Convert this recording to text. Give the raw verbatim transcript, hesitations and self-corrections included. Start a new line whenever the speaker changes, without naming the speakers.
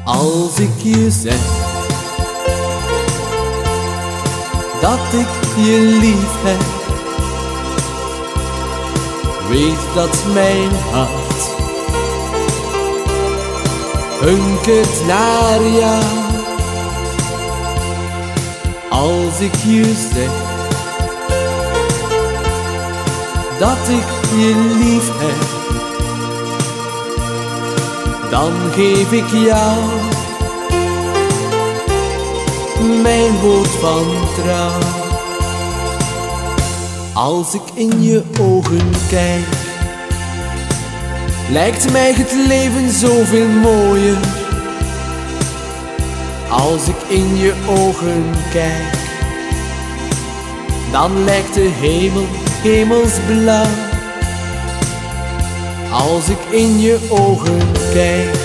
Als ik je zeg dat ik je lief heb, weet dat mijn hart hunkert naar jou. Als ik je zeg dat ik je lief heb, dan geef ik jou mijn woord van trouw. Als ik in je ogen kijk, lijkt mij het leven zoveel mooier. Als ik in je ogen kijk, dan lijkt de hemel hemelsblauw. Als ik in je ogen kijk,